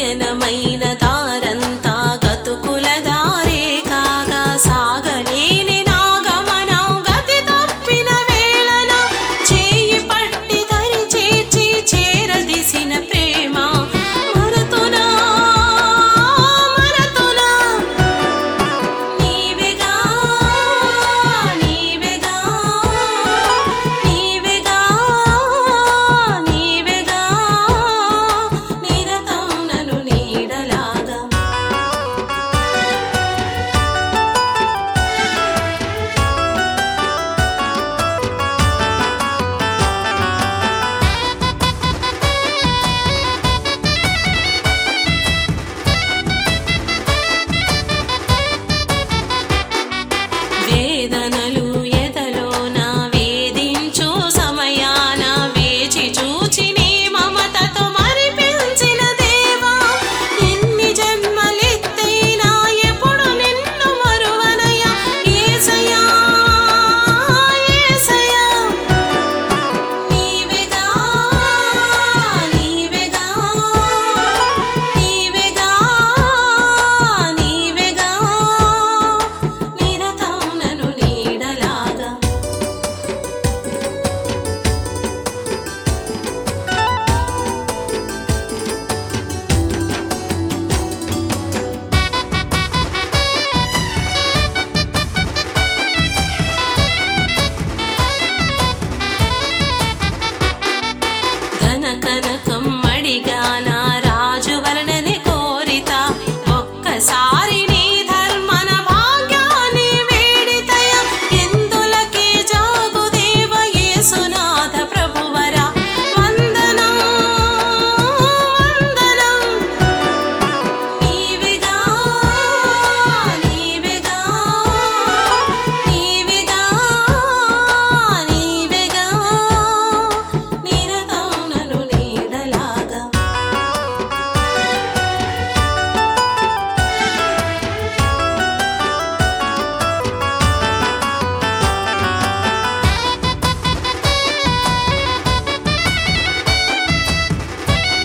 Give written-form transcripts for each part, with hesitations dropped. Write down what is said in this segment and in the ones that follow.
పయనమైన దారంతా గతుకుల దారే కాగా సాగలేని నా గమనం గతి తప్పిన వేళన చేయి పట్టి దరి చేర్చి చేరదీసిన ప్రేమ మరతునా మరతునా నీవేగా నీవేగా నీవేగా నీవేగా నిరతం నన్ను నీడలాగా వేదనలు ఎదలోన వేధించు సమయాన వేచి చూచి నీ మమతతో మరిపించిన దేవా ఎన్ని జన్మలెత్తైనా ఎప్పుడు నిన్ను మరువనయ్యా యేసయ్యా యేసయ్యా నీవేగా నీవేగా నీవేగా నీవేగా నిరతం నన్ను నీడలాగా ధన కనకం అడిగాన రాజు వలనని కోరిత ఒక్కసారి నీ ధర్మన భాగ్యాన్ని వేడితయ ఎందులకి జాగు దేవ యేసునాథ ప్రభువరా వందనం వందనం నీవేగా నీవేగా నీవేగా నీవేగా నిరతం నన్ను నీడలాగా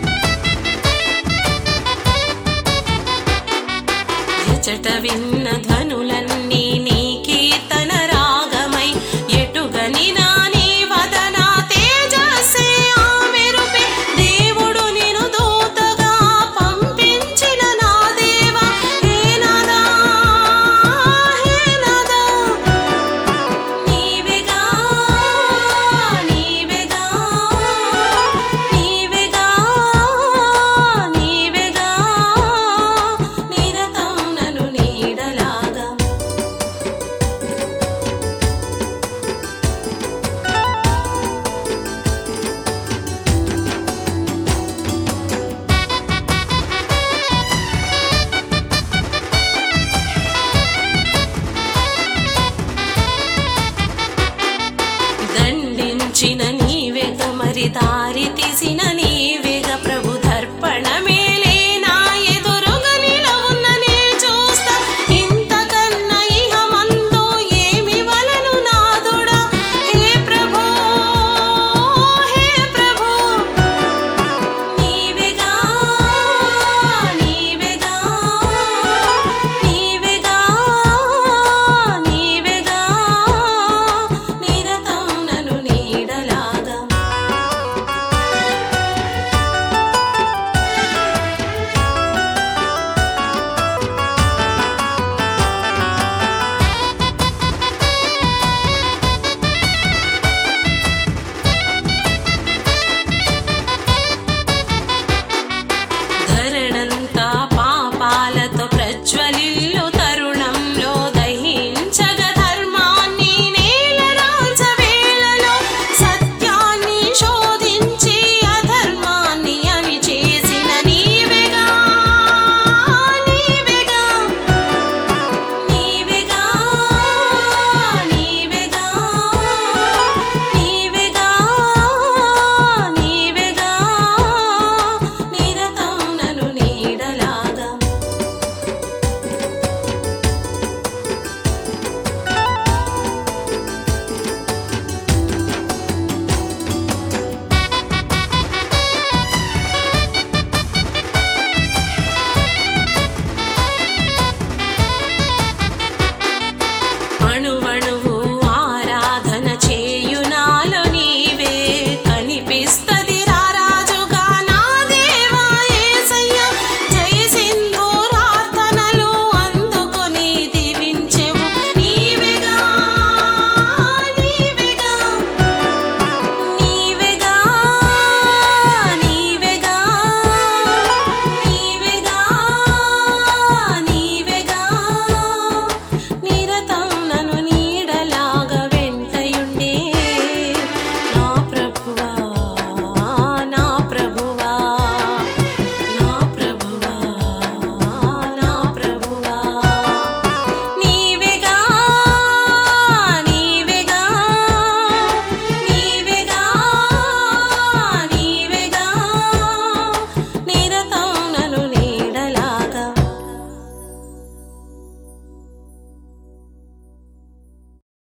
ఎచట విన్న